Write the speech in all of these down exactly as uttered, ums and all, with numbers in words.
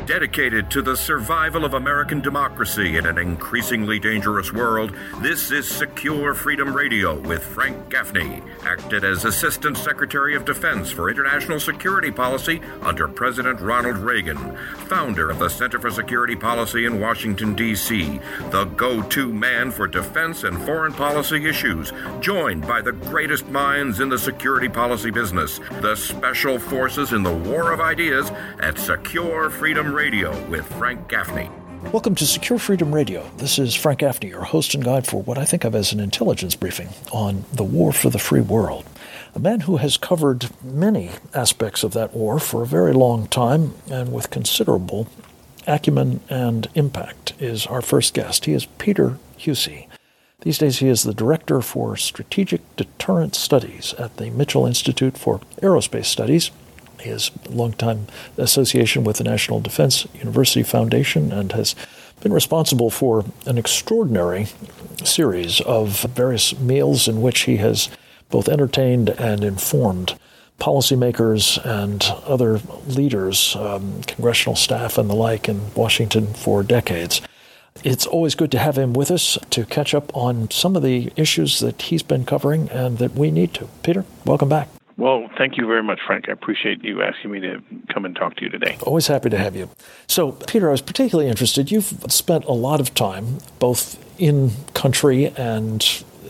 Dedicated to the survival of American democracy in an increasingly dangerous world, this is Secure Freedom Radio with Frank Gaffney, acted as Assistant Secretary of Defense for International Security Policy under President Ronald Reagan, founder of the Center for Security Policy in Washington, D C, the go-to man for defense and foreign policy issues, joined by the greatest minds in the security policy business, the Special Forces in the War of Ideas, at Secure Freedom Radio with Frank Gaffney. Welcome to Secure Freedom Radio. This is Frank Gaffney, your host and guide for what I think of as an intelligence briefing on the war for the free world. A man who has covered many aspects of that war for a very long time and with considerable acumen and impact is our first guest. He is Peter Huessy. These days he is the Director for Strategic Deterrent Studies at the Mitchell Institute for Aerospace Studies. He has a long-time association with the National Defense University Foundation and has been responsible for an extraordinary series of various meals in which he has both entertained and informed policymakers and other leaders, um, congressional staff and the like in Washington for decades. It's always good to have him with us to catch up on some of the issues that he's been covering and that we need to. Peter, welcome back. Well, thank you very much, Frank. I appreciate you asking me to come and talk to you today. Always happy to have you. So, Peter, I was particularly interested. You've spent a lot of time, both in country and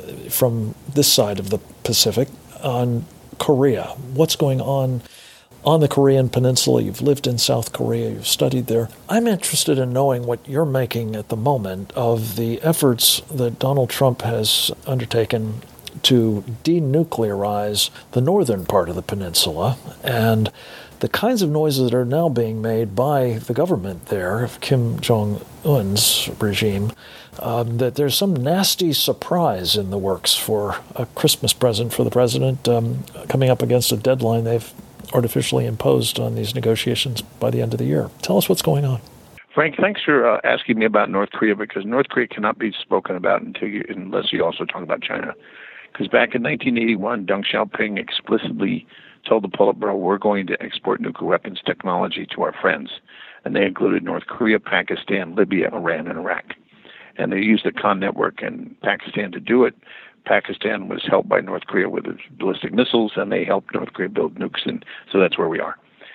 from this side of the Pacific, on Korea. What's going on on the Korean Peninsula? You've lived in South Korea. You've studied there. I'm interested in knowing what you're making at the moment of the efforts that Donald Trump has undertaken to denuclearize the northern part of the peninsula and the kinds of noises that are now being made by the government there, of Kim Jong-un's regime, um, that there's some nasty surprise in the works for a Christmas present for the president um, coming up against a deadline they've artificially imposed on these negotiations by the end of the year. Tell us what's going on. Frank, thanks for uh, asking me about North Korea, because North Korea cannot be spoken about until you, unless you also talk about China. Because back in nineteen eighty-one, Deng Xiaoping explicitly told the Politburo, we're going to export nuclear weapons technology to our friends. And they included North Korea, Pakistan, Libya, Iran, and Iraq. And they used the Khan network in Pakistan to do it. Pakistan was helped by North Korea with its ballistic missiles, and they helped North Korea build nukes. And so that's where we are.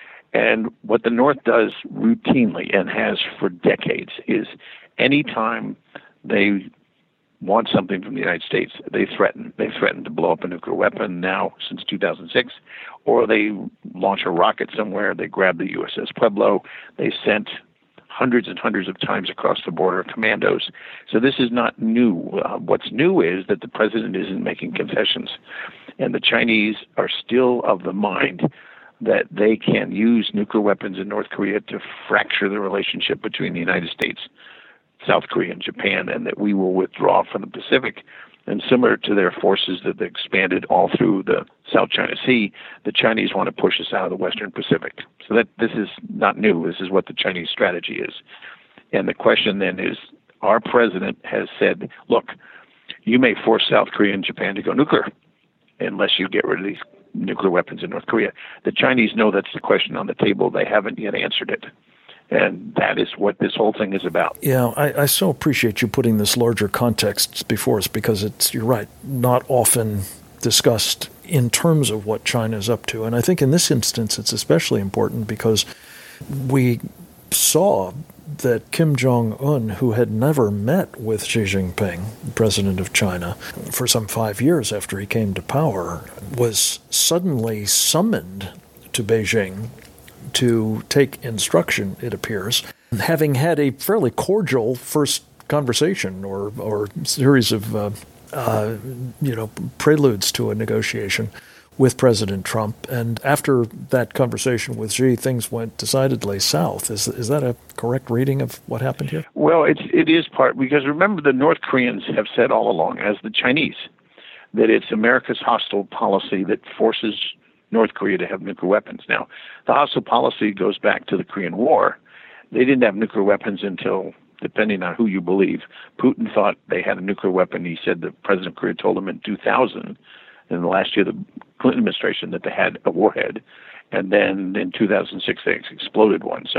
And what the North does routinely and has for decades is anytime they want something from the United States, they threaten. They threaten to blow up a nuclear weapon now since two thousand six, or they launch a rocket somewhere, they grab the U S S Pueblo, they sent hundreds and hundreds of times across the border commandos. So this is not new. Uh, what's new is that the president isn't making concessions, and the Chinese are still of the mind that they can use nuclear weapons in North Korea to fracture the relationship between the United States, South Korea, and Japan, and that we will withdraw from the Pacific. And similar to their forces that they expanded all through the South China Sea, the Chinese want to push us out of the Western Pacific. So that this is not new. This is what the Chinese strategy is. And the question then is, our president has said, look, you may force South Korea and Japan to go nuclear unless you get rid of these nuclear weapons in North Korea. The Chinese know that's the question on the table. They haven't yet answered it. And that is what this whole thing is about. Yeah, I, I so appreciate you putting this larger context before us, because it's, you're right, not often discussed in terms of what China is up to. And I think in this instance it's especially important because we saw that Kim Jong-un, who had never met with Xi Jinping, president of China, for some five years after he came to power, was suddenly summoned to Beijing to take instruction, it appears, having had a fairly cordial first conversation or or series of uh, uh, you know preludes to a negotiation with President Trump. And after that conversation with Xi, things went decidedly south. Is is that a correct reading of what happened here? Well, it's it is part, because remember, the North Koreans have said all along, as the Chinese, that it's America's hostile policy that forces North Korea to have nuclear weapons. Now, the hostile policy goes back to the Korean War. They didn't have nuclear weapons until, depending on who you believe, Putin thought they had a nuclear weapon. He said the president of Korea told him in two thousand, in the last year of the Clinton administration, that they had a warhead. And then in two thousand six, they exploded one. So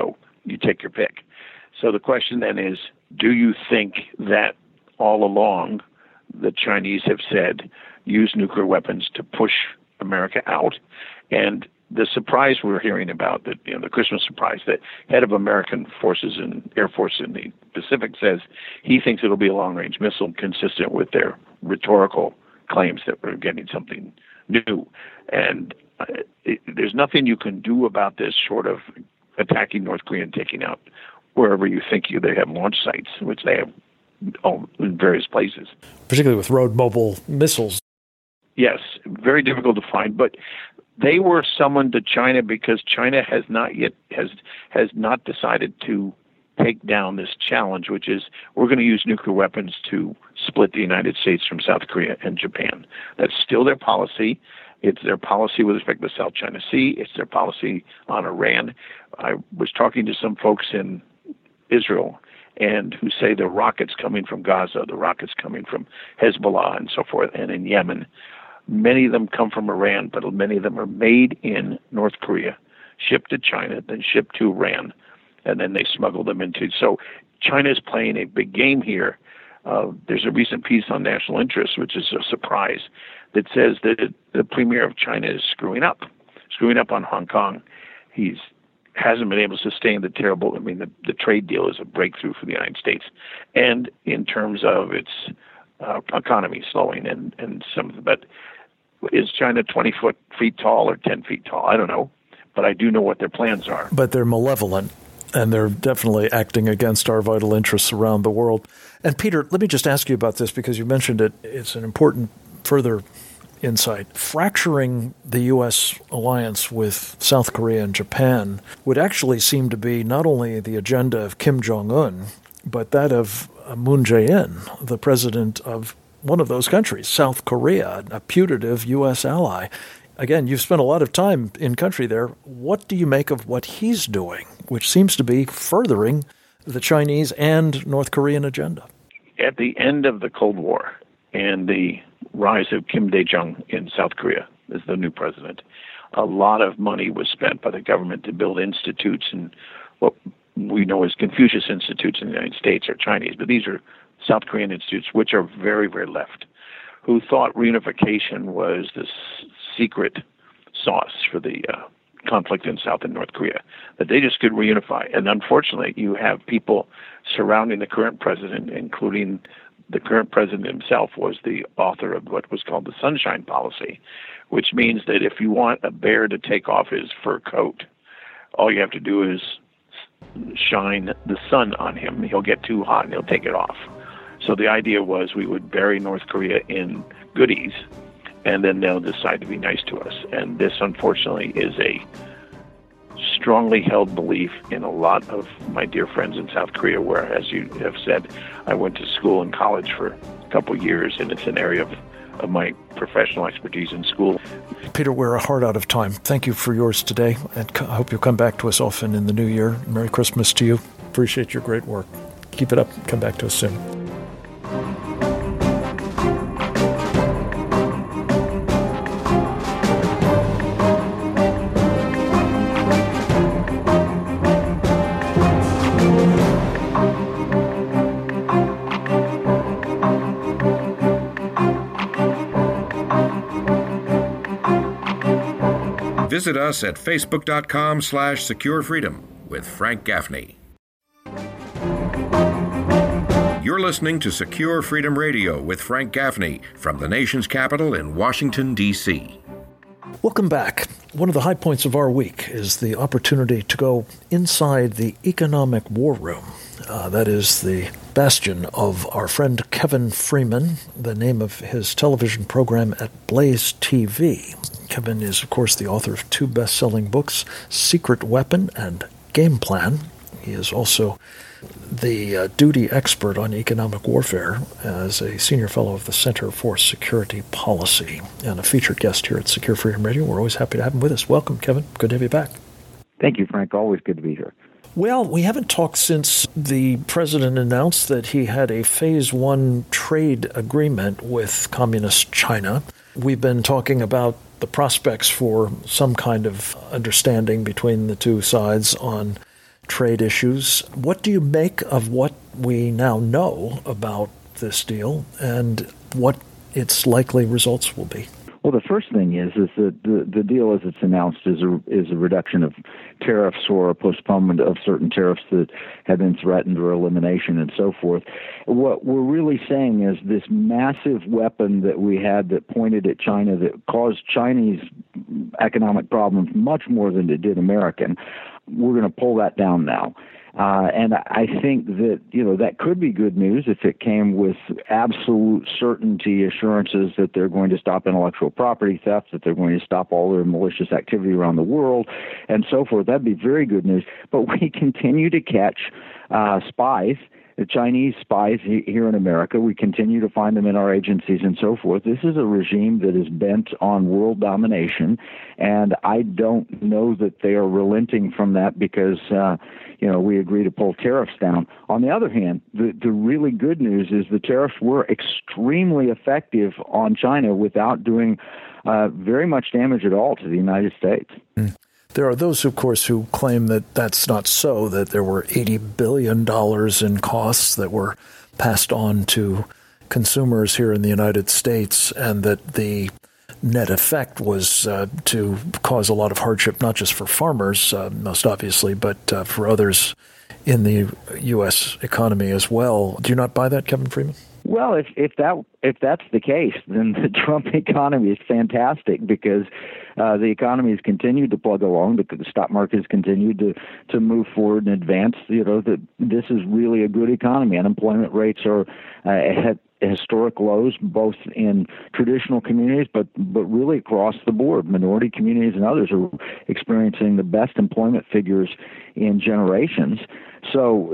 you take your pick. So the question then is, do you think that all along the Chinese have said use nuclear weapons to push America out? And the surprise we're hearing about, that you know, the Christmas surprise, the head of American forces and Air Force in the Pacific says he thinks it'll be a long-range missile consistent with their rhetorical claims that we're getting something new. And uh, it, there's nothing you can do about this short of attacking North Korea and taking out wherever you think you, they have launch sites, which they have oh, in various places. Particularly with road mobile missiles. Yes, very difficult to find, but they were summoned to China because China has not yet has has not decided to take down this challenge, which is we're going to use nuclear weapons to split the United States from South Korea and Japan. That's still their policy. It's their policy with respect to the South China Sea. It's their policy on Iran. I was talking to some folks in Israel and who say the rockets coming from Gaza, the rockets coming from Hezbollah and so forth, and in Yemen, many of them come from Iran, but many of them are made in North Korea, shipped to China, then shipped to Iran, and then they smuggle them into. So China is playing a big game here. Uh, there's a recent piece on National Interest, which is a surprise, that says that the premier of China is screwing up, screwing up on Hong Kong. He's hasn't been able to sustain the terrible, I mean, the, the trade deal is a breakthrough for the United States. And in terms of its uh, economy slowing and, and some of the, but is China twenty foot feet tall or ten feet tall? I don't know, but I do know what their plans are. But they're malevolent, and they're definitely acting against our vital interests around the world. And Peter, let me just ask you about this because you mentioned it. It's an important further insight. Fracturing the U S alliance with South Korea and Japan would actually seem to be not only the agenda of Kim Jong-un, but that of Moon Jae-in, the president of one of those countries, South Korea, a putative U S ally. Again, you've spent a lot of time in country there. What do you make of what he's doing, which seems to be furthering the Chinese and North Korean agenda? At the end of the Cold War and the rise of Kim Dae-jung in South Korea as the new president, a lot of money was spent by the government to build institutes, and what we know as Confucius Institutes in the United States are Chinese, but these are South Korean institutes, which are very, very left, who thought reunification was this secret sauce for the uh, conflict in South and North Korea, that they just could reunify. And unfortunately, you have people surrounding the current president, including the current president himself was the author of what was called the Sunshine Policy, which means that if you want a bear to take off his fur coat, all you have to do is shine the sun on him. He'll get too hot and he'll take it off. So the idea was we would bury North Korea in goodies, and then they'll decide to be nice to us. And this, unfortunately, is a strongly held belief in a lot of my dear friends in South Korea, where, as you have said, I went to school and college for a couple of years, and it's an area of, of my professional expertise in school. Peter, we're a hard out of time. Thank you for yours today, and I hope you'll come back to us often in the new year. Merry Christmas to you. Appreciate your great work. Keep it up. Come back to us soon. Visit us at facebook.com slash secure freedom with Frank Gaffney. You're listening to Secure Freedom Radio with Frank Gaffney from the nation's capital in Washington, D C Welcome back. One of the high points of our week is the opportunity to go inside the economic war room. Uh, that is the bastion of our friend Kevin Freeman, the name of his television program at Blaze T V. Kevin is, of course, the author of two best-selling books, Secret Weapon and Game Plan. He is also the uh, duty expert on economic warfare as a senior fellow of the Center for Security Policy and a featured guest here at Secure Freedom Radio. We're always happy to have him with us. Welcome, Kevin. Good to have you back. Thank you, Frank. Always good to be here. Well, we haven't talked since the president announced that he had a phase one trade agreement with communist China. We've been talking about the prospects for some kind of understanding between the two sides on trade issues. What do you make of what we now know about this deal and what its likely results will be? Well, the first thing is is that the, the deal as it's announced is a, is a reduction of tariffs or a postponement of certain tariffs that have been threatened or elimination and so forth. What we're really saying is this massive weapon that we had that pointed at China that caused Chinese economic problems much more than it did American, we're going to pull that down now. Uh, and I think that, you know, that could be good news if it came with absolute certainty assurances that they're going to stop intellectual property theft, that they're going to stop all their malicious activity around the world, and so forth. That'd be very good news. But we continue to catch uh, spies, the Chinese spies here in America. We continue to find them in our agencies and so forth. This is a regime that is bent on world domination, and I don't know that they are relenting from that because, uh, you know, we agree to pull tariffs down. On the other hand, the, the really good news is the tariffs were extremely effective on China without doing uh, very much damage at all to the United States. Mm. There are those, of course, who claim that that's not so, that there were eighty billion dollars in costs that were passed on to consumers here in the United States, and that the net effect was uh, to cause a lot of hardship, not just for farmers, uh, most obviously, but uh, for others in the U S economy as well. Do you not buy that, Kevin Freeman? Well, if if that if that's the case, then the Trump economy is fantastic because uh, the economy has continued to plug along. The, the stock market has continued to, to move forward and advance. You know that this is really a good economy. Unemployment rates are uh, at historic lows, both in traditional communities, but but really across the board. Minority communities and others are experiencing the best employment figures in generations. So,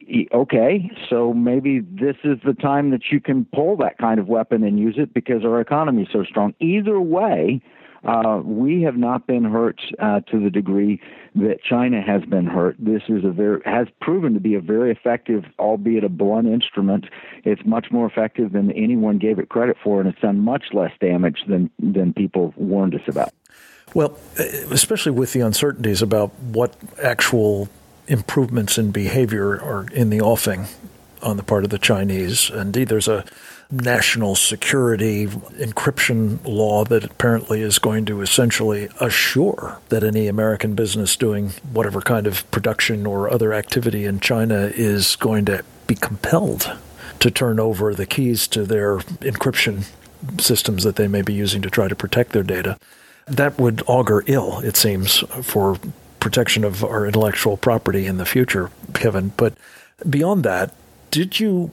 okay, so maybe this is the time that you can pull that kind of weapon and use it because our economy is so strong. Either way, uh, we have not been hurt uh, to the degree that China has been hurt. This is a very has proven to be a very effective, albeit a blunt instrument. It's much more effective than anyone gave it credit for, and it's done much less damage than than people warned us about. Well, especially with the uncertainties about what actual improvements in behavior are in the offing on the part of the Chinese. Indeed, there's a national security encryption law that apparently is going to essentially assure that any American business doing whatever kind of production or other activity in China is going to be compelled to turn over the keys to their encryption systems that they may be using to try to protect their data. That would augur ill, it seems, for protection of our intellectual property in the future, Kevin. But beyond that, did you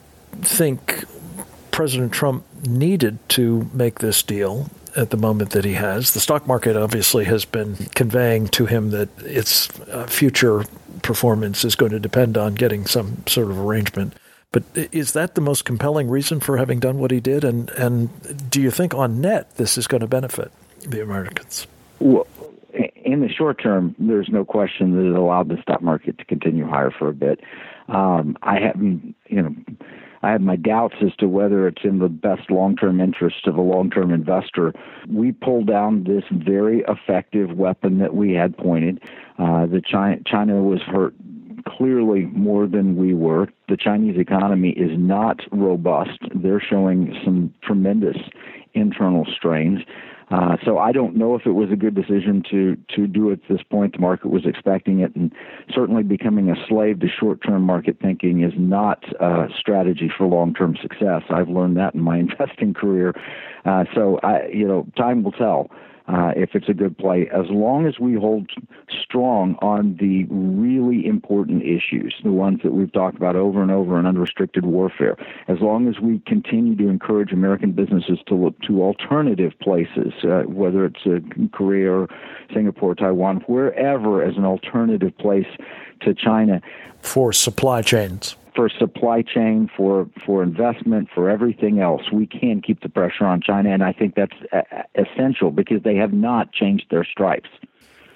think President Trump needed to make this deal at the moment that he has? The stock market obviously has been conveying to him that its uh, future performance is going to depend on getting some sort of arrangement. But is that the most compelling reason for having done what he did? And, and do you think on net this is going to benefit the Americans? Well, in the short term, there's no question that it allowed the stock market to continue higher for a bit. Um, I haven't, you know, I have my doubts as to whether it's in the best long-term interest of a long-term investor. We pulled down this very effective weapon that we had pointed. Uh, the China, China was hurt clearly more than we were. The Chinese economy is not robust. They're showing some tremendous internal strains. Uh, so I don't know if it was a good decision to to do it at this point. The market was expecting it, and certainly becoming a slave to short-term market thinking is not a strategy for long-term success. I've learned that in my investing career. Uh, so I, you know, time will tell uh, if it's a good play. As long as we hold strong on the really important issues, the ones that we've talked about over and over in unrestricted warfare, as long as we continue to encourage American businesses to look to alternative places, uh, whether it's uh, Korea or Singapore, Taiwan, wherever as an alternative place to China. For supply chains. For supply chain, for, for investment, for everything else, we can keep the pressure on China, and I think that's uh, essential because they have not changed their stripes.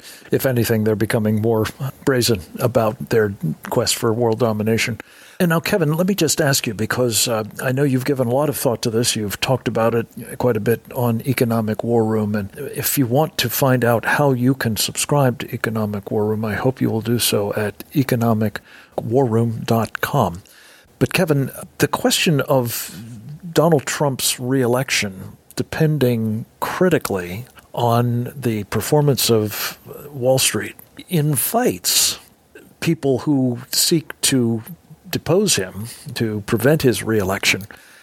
if anything, they're becoming more brazen about their quest for world domination. And now, Kevin, let me just ask you, because uh, I know you've given a lot of thought to this. You've talked about it quite a bit on Economic War Room. And if you want to find out how you can subscribe to Economic War Room, I hope you will do so at economic war room dot com. But, Kevin, the question of Donald Trump's reelection depending critically on the performance of Wall Street invites people who seek to depose him, to prevent his reelection,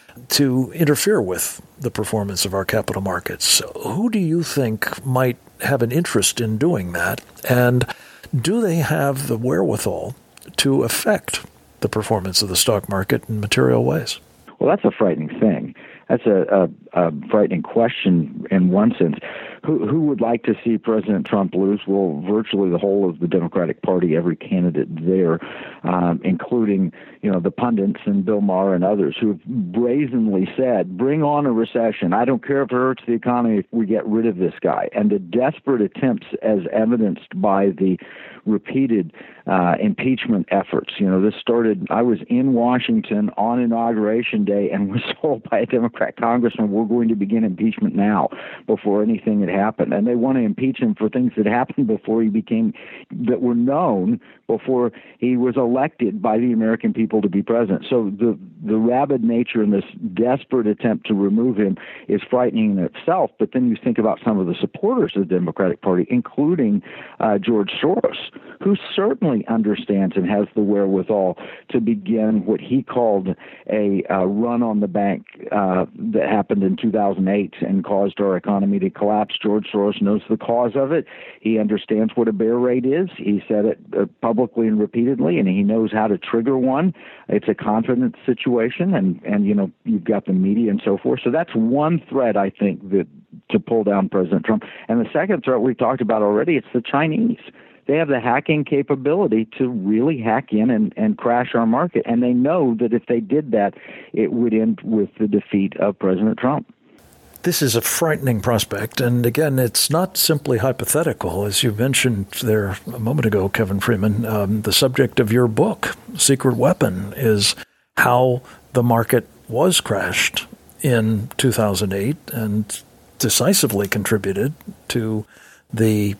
to interfere with the performance of our capital markets. Who do you think might have an interest in doing that? And do they have the wherewithal to affect the performance of the stock market in material ways? Well, that's a frightening thing. That's a, a, a frightening question in one sense. Who, who would like to see President Trump lose? Well, virtually the whole of the Democratic Party, every candidate there, um, including, you know, the pundits and Bill Maher and others who have brazenly said, bring on a recession. I don't care if it hurts the economy if we get rid of this guy. And the desperate attempts, as evidenced by the repeated uh, impeachment efforts. You know, this started, I was in Washington on Inauguration Day and was told by a Democrat congressman, we're going to begin impeachment now before anything had happened. And they want to impeach him for things that happened before he became, that were known before he was elected by the American people to be president. So the, the rabid nature and this desperate attempt to remove him is frightening in itself. But then you think about some of the supporters of the Democratic Party, including uh, George Soros, who certainly understands and has the wherewithal to begin what he called a uh, run on the bank uh, that happened in two thousand eight and caused our economy to collapse. George Soros knows the cause of it. He understands what a bear rate is. He said it uh, publicly and repeatedly, and he knows how to trigger one. It's a confidence situation, and, and you know, you've got the media and so forth. So that's one threat, I think, that to pull down President Trump. And the second threat we've talked about already, it's the Chinese. They have the hacking capability to really hack in and, and crash our market. And they know that if they did that, it would end with the defeat of President Trump. This is a frightening prospect. And again, it's not simply hypothetical. As you mentioned there a moment ago, Kevin Freeman, um, the subject of your book, Secret Weapon, is how the market was crashed in two thousand eight and decisively contributed to the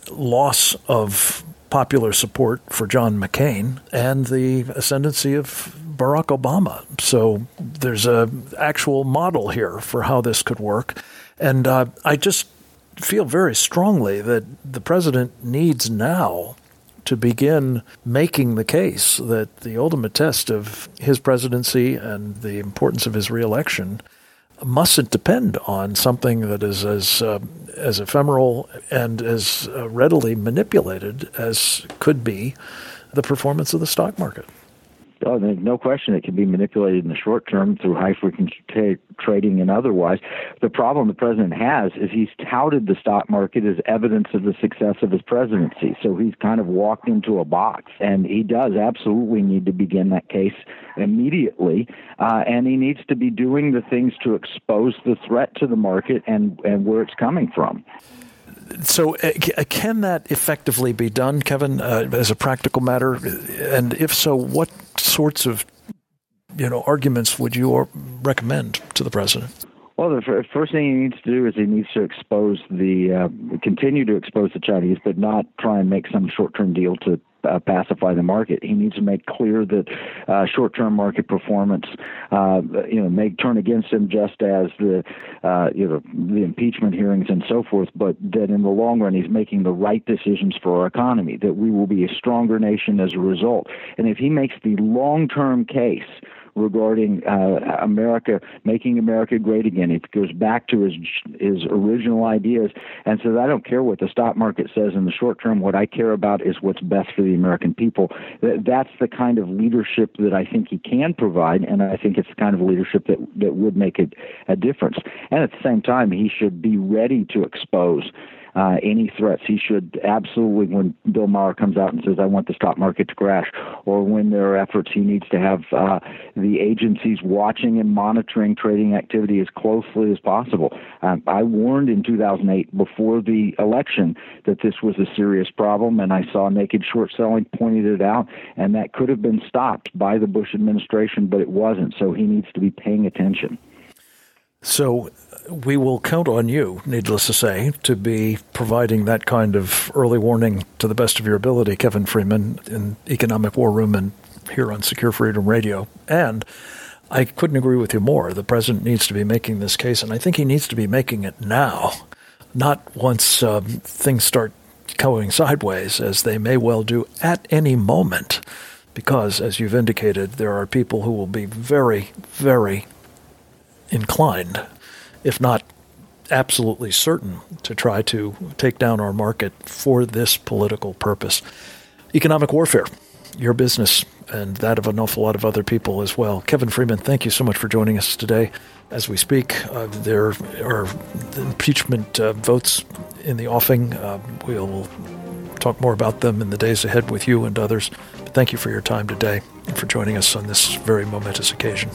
loss of popular support for John McCain and the ascendancy of Barack Obama. So there's a actual model here for how this could work. And uh, I just feel very strongly that the president needs now to begin making the case that the ultimate test of his presidency and the importance of his reelection mustn't depend on something that is as uh, as ephemeral and as uh, readily manipulated as could be the performance of the stock market. Oh, there's no question it can be manipulated in the short term through high-frequency tra- trading and otherwise. The problem the president has is he's touted the stock market as evidence of the success of his presidency. So he's kind of walked into a box, and he does absolutely need to begin that case immediately, uh, and he needs to be doing the things to expose the threat to the market and, and where it's coming from. So uh, can that effectively be done, Kevin, uh, as a practical matter? And if so, what sorts of, you know, arguments would you recommend to the president? Well, the first thing he needs to do is he needs to expose the, uh, continue to expose the Chinese, but not try and make some short-term deal to Uh, pacify the market. He needs to make clear that uh, short-term market performance, uh, you know, may turn against him, just as the, uh, you know, the impeachment hearings and so forth. But that in the long run, he's making the right decisions for our economy. That we will be a stronger nation as a result. And if he makes the long-term case regarding uh, America, making America great again. It goes back to his his original ideas and says, I don't care what the stock market says in the short term. What I care about is what's best for the American people. That's the kind of leadership that I think he can provide, and I think it's the kind of leadership that, that would make a, a difference. And at the same time, he should be ready to expose uh, any threats. He should absolutely, when Bill Maher comes out and says, I want the stock market to crash, or when there are efforts, he needs to have uh, the agencies watching and monitoring trading activity as closely as possible. Um, I warned in two thousand eight, before the election, that this was a serious problem, and I saw naked short selling, pointed it out, and that could have been stopped by the Bush administration, but it wasn't, so he needs to be paying attention. So we will count on you, needless to say, to be providing that kind of early warning to the best of your ability, Kevin Freeman, in Economic War Room and here on Secure Freedom Radio. And I couldn't agree with you more. The president needs to be making this case, and I think he needs to be making it now, not once uh, things start going sideways, as they may well do at any moment, because, as you've indicated, there are people who will be very, very inclined, if not absolutely certain, to try to take down our market for this political purpose. Economic warfare, your business, and that of an awful lot of other people as well. Kevin Freeman, thank you so much for joining us today. As we speak, uh, there are impeachment uh, votes in the offing. Uh, we'll talk more about them in the days ahead with you and others. But thank you for your time today and for joining us on this very momentous occasion.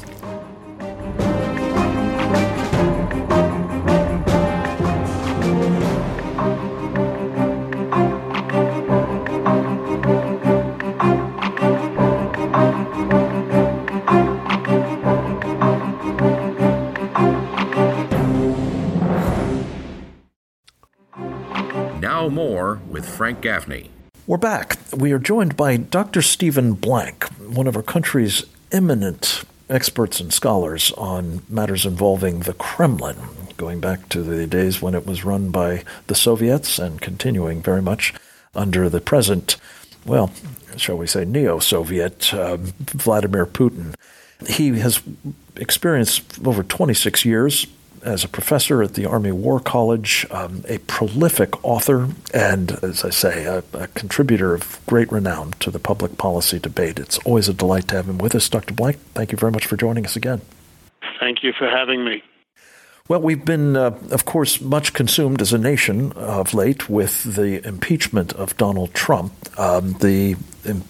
Now more with Frank Gaffney. We're back. We are joined by Doctor Stephen Blank, one of our country's eminent experts and scholars on matters involving the Kremlin, going back to the days when it was run by the Soviets and continuing very much under the present, well, shall we say, neo-Soviet uh, Vladimir Putin. He has experienced over twenty-six years as a professor at the Army War College, um, a prolific author, and, as I say, a, a contributor of great renown to the public policy debate. It's always a delight to have him with us. Doctor Blank, thank you very much for joining us again. Thank you for having me. Well, we've been, uh, of course, much consumed as a nation of late with the impeachment of Donald Trump. Um, the im-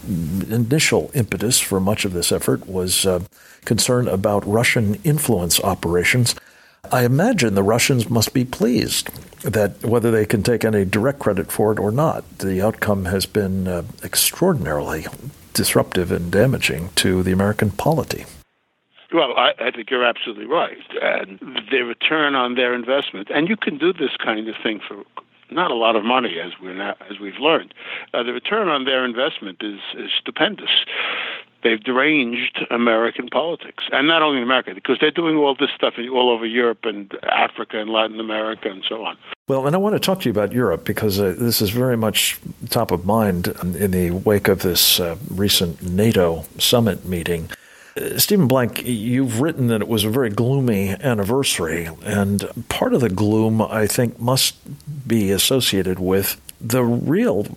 initial impetus for much of this effort was uh, concern about Russian influence operations. I imagine the Russians must be pleased that whether they can take any direct credit for it or not, the outcome has been uh, extraordinarily disruptive and damaging to the American polity. Well, I, I think you're absolutely right. And the return on their investment, and you can do this kind of thing for not a lot of money, as we're now, as we've learned. Uh, the return on their investment is, is stupendous. They've deranged American politics, and not only in America, because they're doing all this stuff all over Europe and Africa and Latin America and so on. Well, and I want to talk to you about Europe, because uh, this is very much top of mind in the wake of this uh, recent NATO summit meeting. Uh, Stephen Blank, you've written that it was a very gloomy anniversary, and part of the gloom, I think, must be associated with the real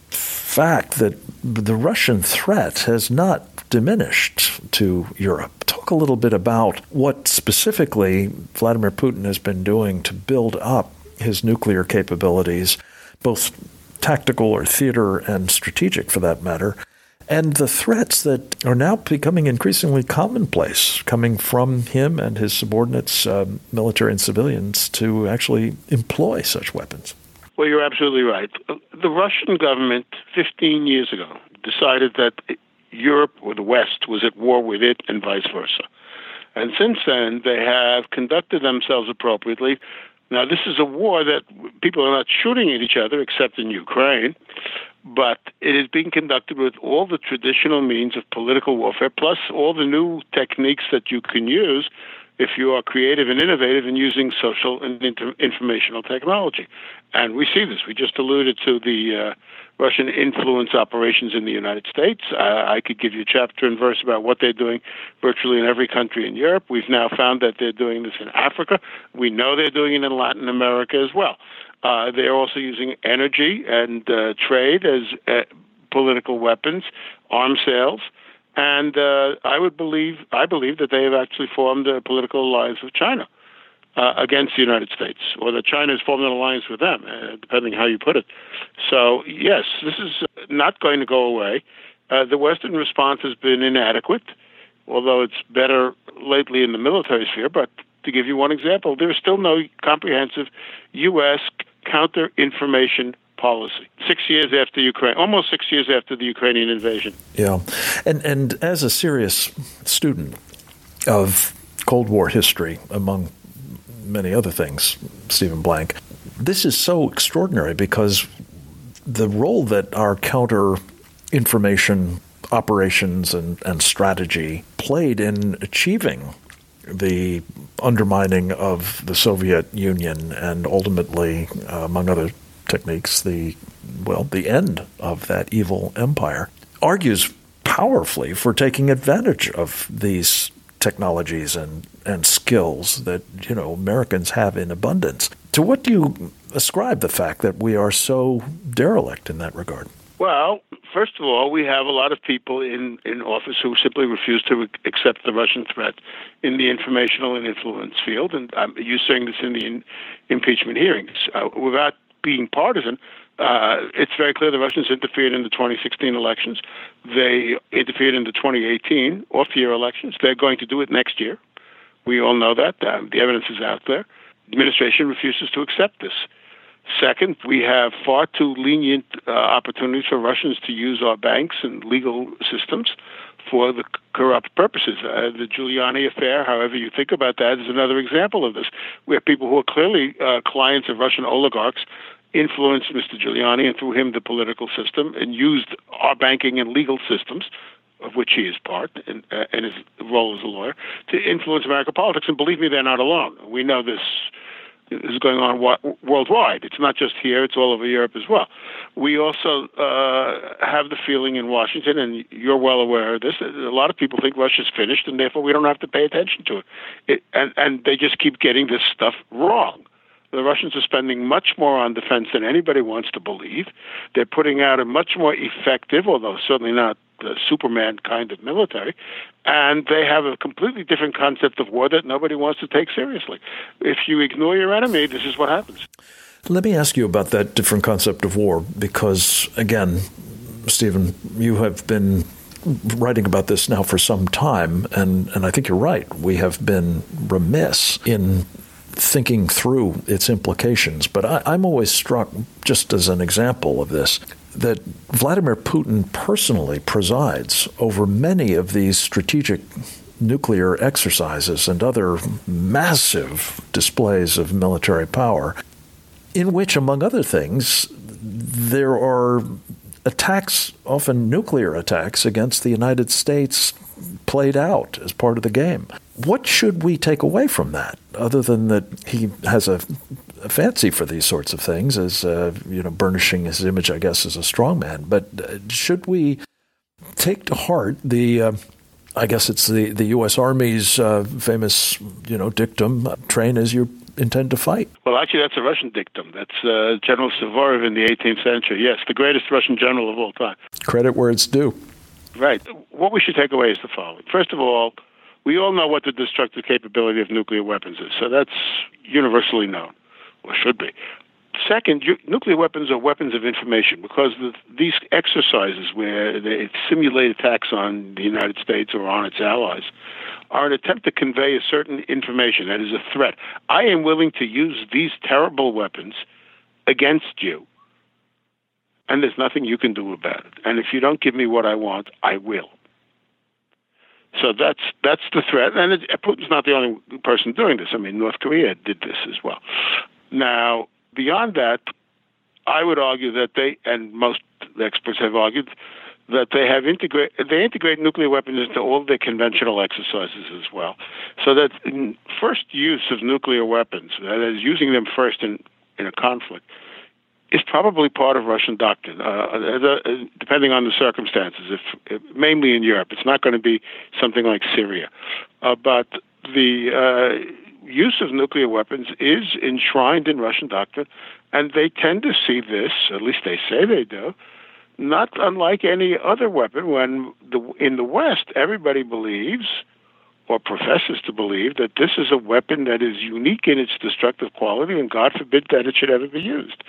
fact that the Russian threat has not diminished to Europe. Talk a little bit about what specifically Vladimir Putin has been doing to build up his nuclear capabilities, both tactical or theater and strategic for that matter, and the threats that are now becoming increasingly commonplace coming from him and his subordinates, uh, military and civilians, to actually employ such weapons. Well, you're absolutely right. The Russian government fifteen years ago decided that Europe or the West was at war with it and vice versa. And since then, they have conducted themselves appropriately. Now, this is a war that people are not shooting at each other, except in Ukraine, but it is being conducted with all the traditional means of political warfare, plus all the new techniques that you can use if you are creative and innovative in using social and inter- informational technology. And we see this. We just alluded to the uh, Russian influence operations in the United States. Uh, I could give you chapter and verse about what they're doing virtually in every country in Europe. We've now found that they're doing this in Africa. We know they're doing it in Latin America as well. Uh, they're also using energy and uh, trade as uh, political weapons, arms sales. And uh, I would believe, I believe that they have actually formed a political alliance with China. uh, against the United States, or that China has formed an alliance with them, uh, depending how you put it. So, yes, this is not going to go away. Uh, the Western response has been inadequate, although it's better lately in the military sphere. But to give you one example, there is still no comprehensive U S counter-information policy. Six years after Ukraine, almost six years after the Ukrainian invasion. Yeah, and and as a serious student of Cold War history, among many other things, Stephen Blank, this is so extraordinary because the role that our counter information operations and, and strategy played in achieving the undermining of the Soviet Union and ultimately, uh, among other techniques, the well, the end of that evil empire, argues powerfully for taking advantage of these technologies and, and skills that, you know, Americans have in abundance. To what do you ascribe the fact that we are so derelict in that regard? Well, first of all, we have a lot of people in, in office who simply refuse to accept the Russian threat in the informational and influence field, and I'm you're saying this in the in, impeachment hearings. Uh, without being partisan, uh, it's very clear the Russians interfered in the twenty sixteen elections. They interfered in the twenty eighteen off-year elections. They're going to do it next year. We all know that. Um, the evidence is out there. The administration refuses to accept this. Second, we have far too lenient uh, opportunities for Russians to use our banks and legal systems for the corrupt purposes. Uh, the Giuliani affair, however you think about that, is another example of this, where people who are clearly uh, clients of Russian oligarchs influenced Mister Giuliani and through him the political system and used our banking and legal systems, of which he is part, and, uh, and his role as a lawyer, to influence American politics. And believe me, they're not alone. We know this is going on worldwide. It's not just here, it's all over Europe as well. We also uh, have the feeling in Washington, and you're well aware of this, a lot of people think Russia's finished, and therefore we don't have to pay attention to it. it and, and they just keep getting this stuff wrong. The Russians are spending much more on defense than anybody wants to believe. They're putting out a much more effective, although certainly not the Superman kind of military, and they have a completely different concept of war that nobody wants to take seriously. If you ignore your enemy, this is what happens. Let me ask you about that different concept of war, because, again, Stephen, you have been writing about this now for some time, and, and I think you're right. We have been remiss in thinking through its implications. But I, I'm always struck, just as an example of this, that Vladimir Putin personally presides over many of these strategic nuclear exercises and other massive displays of military power, in which, among other things, there are attacks, often nuclear attacks, against the United States played out as part of the game. What should we take away from that, other than that he has a, a fancy for these sorts of things, as uh, you know, burnishing his image, I guess, as a strongman? But uh, should we take to heart the, uh, I guess it's the, the U S Army's uh, famous, you know, dictum, train as you intend to fight? Well, actually, that's a Russian dictum. That's uh, General Suvorov in the eighteenth century. Yes, the greatest Russian general of all time. Credit where it's due. Right. What we should take away is the following. First of all, we all know what the destructive capability of nuclear weapons is, so that's universally known, or should be. Second, you, nuclear weapons are weapons of information, because the, these exercises where they simulate attacks on the United States or on its allies are an attempt to convey a certain information that is a threat. I am willing to use these terrible weapons against you, and there's nothing you can do about it. And if you don't give me what I want, I will. So that's that's the threat. And it, Putin's not the only person doing this. I mean, North Korea did this as well. Now, beyond that, I would argue that they, and most experts have argued, that they have integrate they integrate nuclear weapons into all their conventional exercises as well. So that in first use of nuclear weapons, that is, using them first in, in a conflict, is probably part of Russian doctrine, uh, depending on the circumstances. If, if mainly in Europe, it's not going to be something like Syria, uh, but the uh, use of nuclear weapons is enshrined in Russian doctrine, and they tend to see this, at least they say they do, not unlike any other weapon. When the, in the West, everybody believes, or professes to believe, that this is a weapon that is unique in its destructive quality, and God forbid that it should ever be used.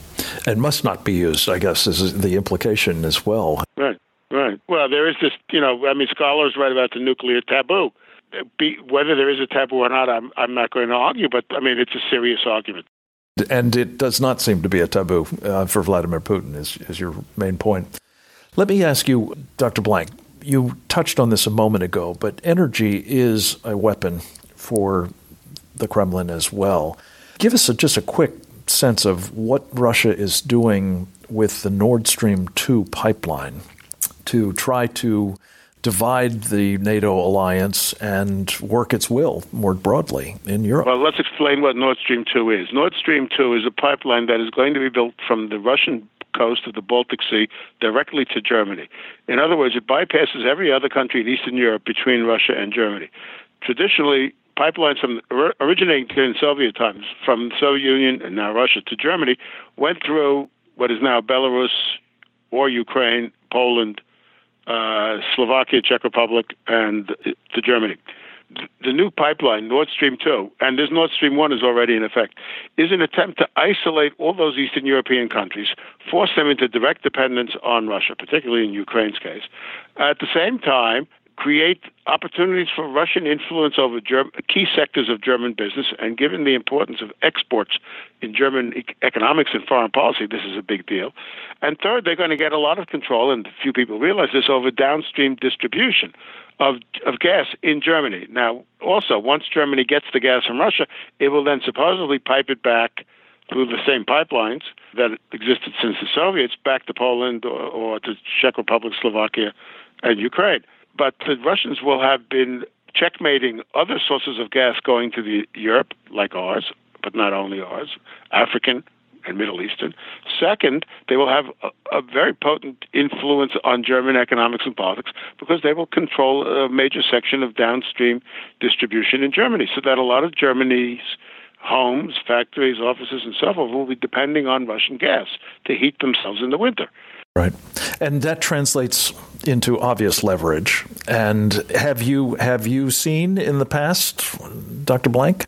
And must not be used, I guess, is the implication as well. Right, right. Well, there is this, you know, I mean, scholars write about the nuclear taboo. Be, whether there is a taboo or not, I'm, I'm not going to argue, but, I mean, it's a serious argument. And it does not seem to be a taboo uh, for Vladimir Putin, is, is your main point. Let me ask you, Doctor Blank, you touched on this a moment ago, but energy is a weapon for the Kremlin as well. Give us a, just a quick sense of what Russia is doing with the Nord Stream two pipeline to try to divide the NATO alliance and work its will more broadly in Europe. Well, let's explain what Nord Stream two is. Nord Stream two is a pipeline that is going to be built from the Russian coast of the Baltic Sea directly to Germany. In other words, it bypasses every other country in Eastern Europe between Russia and Germany. Traditionally, pipelines from originating in Soviet times from the Soviet Union and now Russia to Germany went through what is now Belarus or Ukraine, Poland, uh, Slovakia, Czech Republic, and to Germany. The new pipeline, Nord Stream two, and this Nord Stream one is already in effect, is an attempt to isolate all those Eastern European countries, force them into direct dependence on Russia, particularly in Ukraine's case. At the same time, create opportunities for Russian influence over German, key sectors of German business, and given the importance of exports in German e- economics and foreign policy, this is a big deal. And third, they're going to get a lot of control, and few people realize this, over downstream distribution of of gas in Germany. Now, also, once Germany gets the gas from Russia, it will then supposedly pipe it back through the same pipelines that existed since the Soviets back to Poland or, or to Czech Republic, Slovakia, and Ukraine. But the Russians will have been checkmating other sources of gas going to the Europe, like ours, but not only ours, African and Middle Eastern. Second, they will have a, a very potent influence on German economics and politics because they will control a major section of downstream distribution in Germany, so that a lot of Germany's homes, factories, offices, and so forth will be depending on Russian gas to heat themselves in the winter. Right. And that translates into obvious leverage. And have you have you seen in the past, Doctor Blank,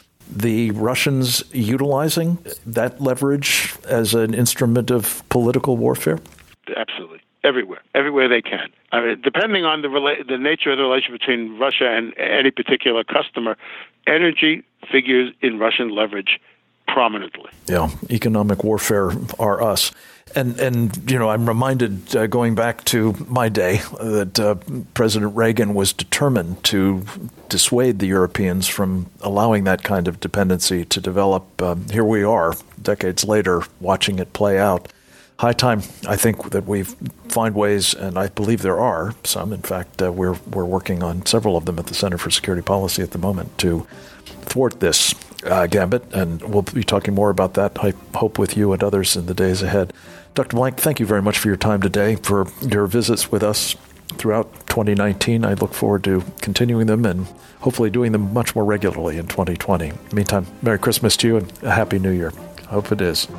the Russians utilizing that leverage as an instrument of political warfare? Absolutely. Everywhere. Everywhere they can. I mean, depending on the rela- the nature of the relation between Russia and any particular customer, energy figures in Russian leverage prominently. Yeah, economic warfare are us. And, and you know, I'm reminded, uh, going back to my day, that uh, President Reagan was determined to dissuade the Europeans from allowing that kind of dependency to develop. Um, here we are, decades later, watching it play out. High time, I think, that we find ways, and I believe there are some. In fact, uh, we're we're working on several of them at the Center for Security Policy at the moment to thwart this uh, gambit, and we'll be talking more about that, I hope, with you and others in the days ahead. Doctor Blank, thank you very much for your time today, for your visits with us throughout twenty nineteen. I look forward to continuing them and hopefully doing them much more regularly in twenty twenty. Meantime, Merry Christmas to you and a Happy New Year. I hope it is.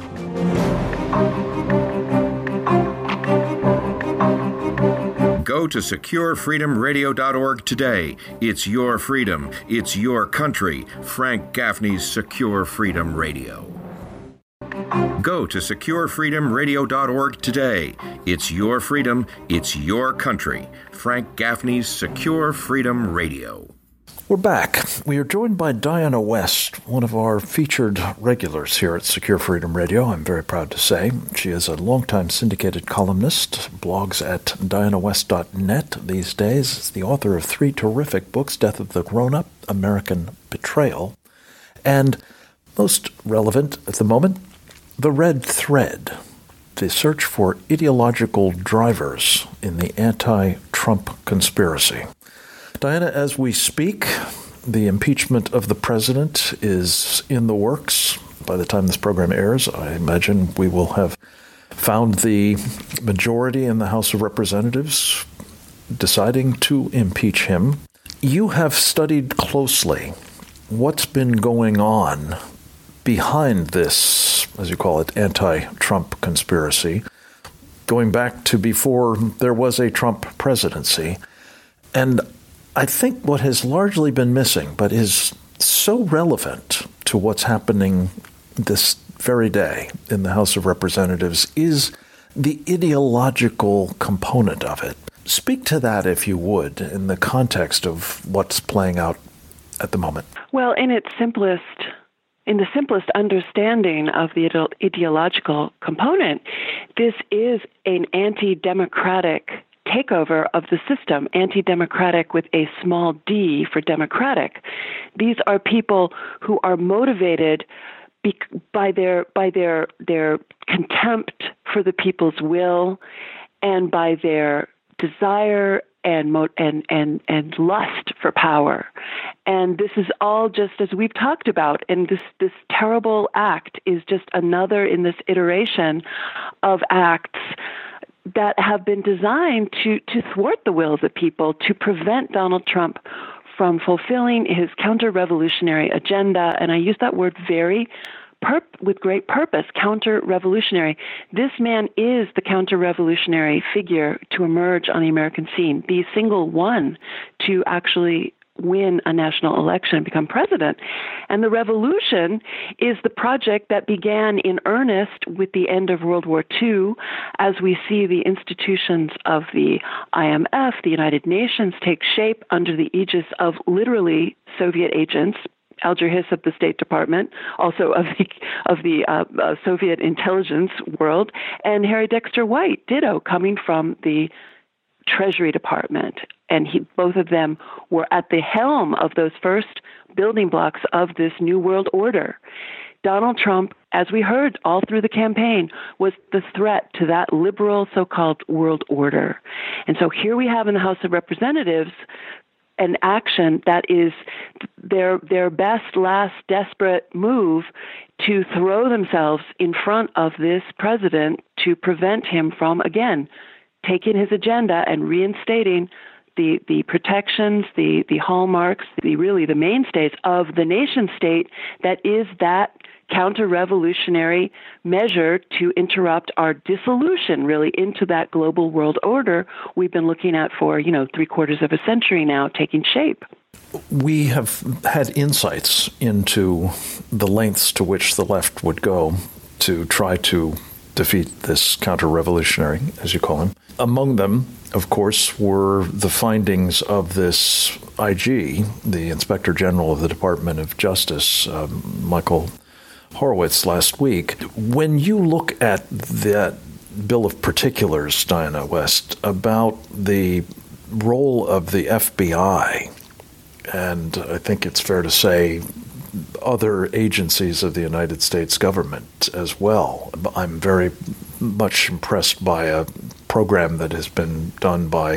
Go to secure freedom radio dot org today. It's your freedom. It's your country. Frank Gaffney's Secure Freedom Radio. Go to secure freedom radio dot org today. It's your freedom. It's your country. Frank Gaffney's Secure Freedom Radio. We're back. We are joined by Diana West, one of our featured regulars here at Secure Freedom Radio, I'm very proud to say. She is a longtime syndicated columnist, blogs at diana west dot net these days. Is the author of three terrific books, Death of the Grown-Up, American Betrayal, and most relevant at the moment, The Red Thread, the search for ideological drivers in the anti-Trump conspiracy. Diana, as we speak, the impeachment of the president is in the works. By the time this program airs, I imagine we will have found the majority in the House of Representatives deciding to impeach him. You have studied closely what's been going on behind this, as you call it, anti-Trump conspiracy, going back to before there was a Trump presidency. And I think what has largely been missing, but is so relevant to what's happening this very day in the House of Representatives, is the ideological component of it. Speak to that, if you would, in the context of what's playing out at the moment. Well, in its simplest, in the simplest understanding of the ide- ideological component, this is an anti-democratic takeover of the system, anti-democratic with a small d for democratic. These are people who are motivated be- by their by their their contempt for the people's will, and by their desire and mo- and and and lust for power. And this is all just as we've talked about, and this this terrible act is just another in this iteration of acts that have been designed to to thwart the will of the people, to prevent Donald Trump from fulfilling his counter-revolutionary agenda. And I use that word very Perp- with great purpose, counter-revolutionary. This man is the counter-revolutionary figure to emerge on the American scene, the single one to actually win a national election and become president. And the revolution is the project that began in earnest with the end of World War Two, as we see the institutions of the I M F, the United Nations, take shape under the aegis of literally Soviet agents, Alger Hiss of the State Department, also of the of the uh, uh, Soviet intelligence world, and Harry Dexter White, ditto, coming from the Treasury Department. And he, both of them were at the helm of those first building blocks of this New World Order. Donald Trump, as we heard all through the campaign, was the threat to that liberal so-called world order. And so here we have in the House of Representatives an action that is their their best, last, desperate move to throw themselves in front of this president to prevent him from, again, taking his agenda and reinstating the the protections, the the hallmarks, the really the mainstays of the nation state that is that counter-revolutionary measure to interrupt our dissolution, really, into that global world order we've been looking at for, you know, three quarters of a century now, taking shape. We have had insights into the lengths to which the left would go to try to defeat this counter-revolutionary, as you call him. Among them, of course, were the findings of this I G, the Inspector General of the Department of Justice, um, Michael Horowitz, last week. When you look at that bill of particulars, Diana West, about the role of the F B I, and I think it's fair to say other agencies of the United States government as well, I'm very much impressed by a program that has been done by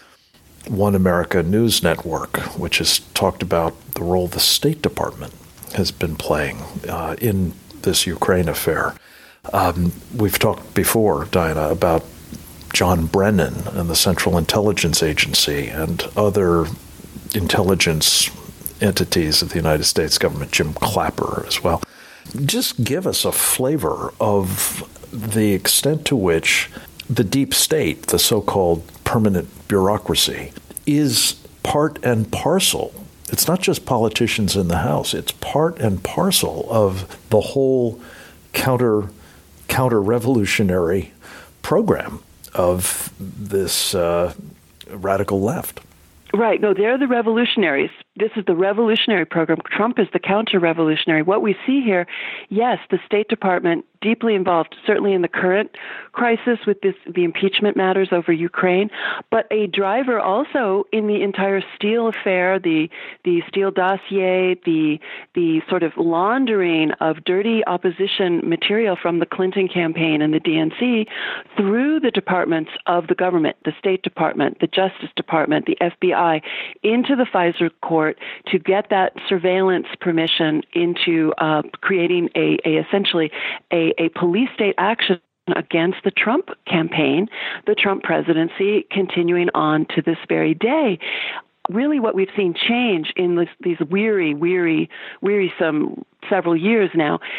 One America News Network, which has talked about the role the State Department has been playing uh, in this Ukraine affair. Um, we've talked before, Diana, about John Brennan and the Central Intelligence Agency and other intelligence entities of the United States government, Jim Clapper as well. Just give us a flavor of the extent to which the deep state, the so-called permanent bureaucracy, is part and parcel. It's not just politicians in the House. It's part and parcel of the whole counter counter-revolutionary program of this uh, radical left. Right. No, they're the revolutionaries. This is the revolutionary program. Trump is the counter-revolutionary. What we see here, yes, the State Department deeply involved, certainly in the current crisis with this, the impeachment matters over Ukraine, but a driver also in the entire Steele affair, the the Steele dossier, the the sort of laundering of dirty opposition material from the Clinton campaign and the D N C through the departments of the government, the State Department, the Justice Department, the F B I, into the FISA court to get that surveillance permission into uh, creating a, a essentially a, a police state action against the Trump campaign, the Trump presidency, continuing on to this very day. Really what we've seen change in this, these weary, weary, wearisome several years now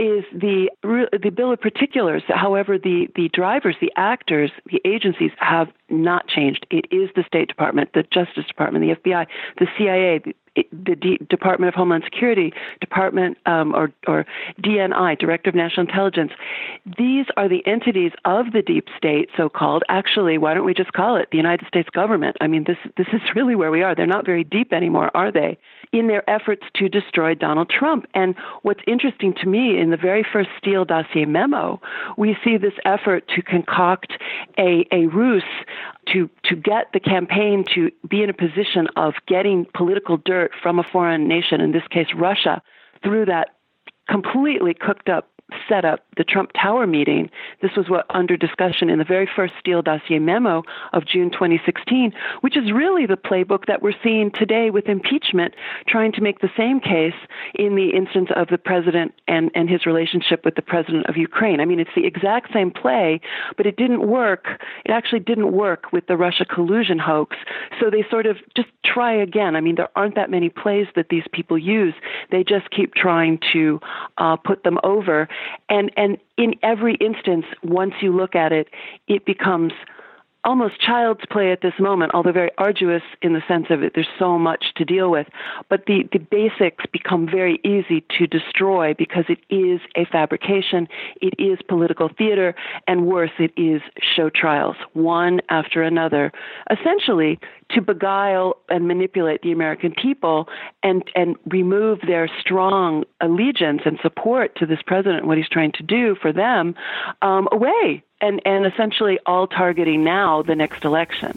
is the the bill of particulars. However, the, the drivers, the actors, the agencies have not changed. It is the State Department, the Justice Department, the F B I, the C I A, the, the D- Department of Homeland Security, Department um, or, or D N I, Director of National Intelligence. These are the entities of the deep state, so-called. Actually, why don't we just call it the United States government? I mean, this this is really where we are. They're not very deep anymore, are they? In their efforts to destroy Donald Trump. And what's interesting to me, in the very first Steele dossier memo, we see this effort to concoct a, a ruse to to get the campaign to be in a position of getting political dirt from a foreign nation, in this case Russia, through that completely cooked up set up, the Trump Tower meeting. This was what under discussion in the very first Steele dossier memo of June twenty sixteen, which is really the playbook that we're seeing today with impeachment, trying to make the same case in the instance of the president and, and his relationship with the president of Ukraine. I mean, it's the exact same play, but it didn't work. It actually didn't work with the Russia collusion hoax. So they sort of just try again. I mean, there aren't that many plays that these people use. They just keep trying to uh, put them over. And and in every instance, once you look at it, it becomes almost child's play at this moment, although very arduous in the sense of it. There's so much to deal with. But the, the basics become very easy to destroy because it is a fabrication, it is political theater, and worse, it is show trials, one after another, essentially to beguile and manipulate the American people and, and remove their strong allegiance and support to this president and what he's trying to do for them um, away. And, and essentially all targeting now the next election.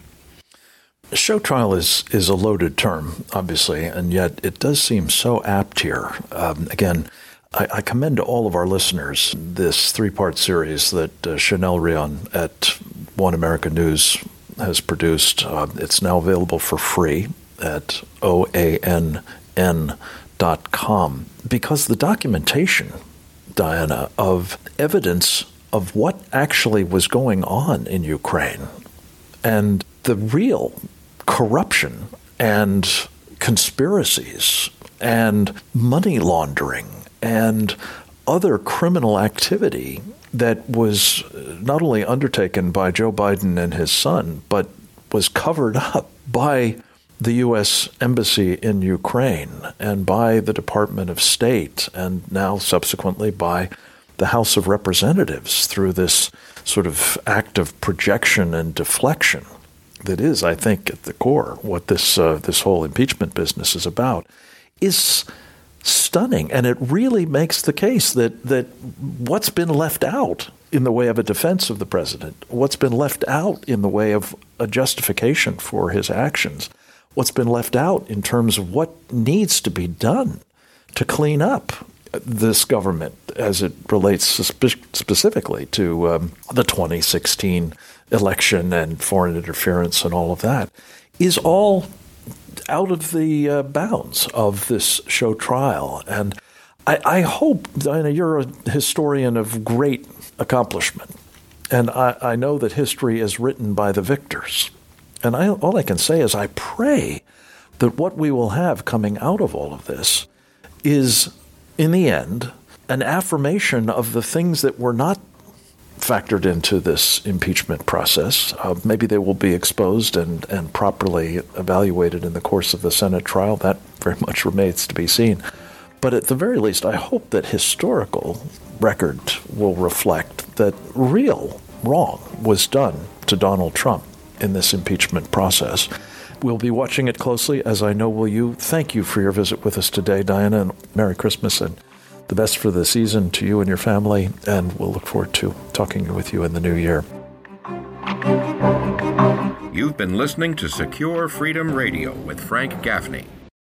Show trial is, is a loaded term, obviously, and yet it does seem so apt here. Um, again, I, I commend to all of our listeners this three-part series that uh, Chanel Rion at One America News has produced. Uh, it's now available for free at O A N N dot com because the documentation, Diana, of evidence of what actually was going on in Ukraine and the real corruption and conspiracies and money laundering and other criminal activity that was not only undertaken by Joe Biden and his son, but was covered up by the U S Embassy in Ukraine and by the Department of State and now subsequently by the House of Representatives through this sort of act of projection and deflection that is, I think, at the core what this uh, this whole impeachment business is about, is stunning. And it really makes the case that that what's been left out in the way of a defense of the president, what's been left out in the way of a justification for his actions, what's been left out in terms of what needs to be done to clean up this government as it relates spe- specifically to um, the twenty sixteen election and foreign interference and all of that, is all out of the uh, bounds of this show trial. And I, I hope, Diana, you're a historian of great accomplishment, and I, I know that history is written by the victors. And I, all I can say is I pray that what we will have coming out of all of this is, in the end, an affirmation of the things that were not factored into this impeachment process. Uh, maybe they will be exposed and, and properly evaluated in the course of the Senate trial. That very much remains to be seen. But at the very least, I hope that historical record will reflect that real wrong was done to Donald Trump in this impeachment process. We'll be watching it closely, as I know will you. Thank you for your visit with us today, Diana, and Merry Christmas and the best for the season to you and your family, and we'll look forward to talking with you in the new year. You've been listening to Secure Freedom Radio with Frank Gaffney.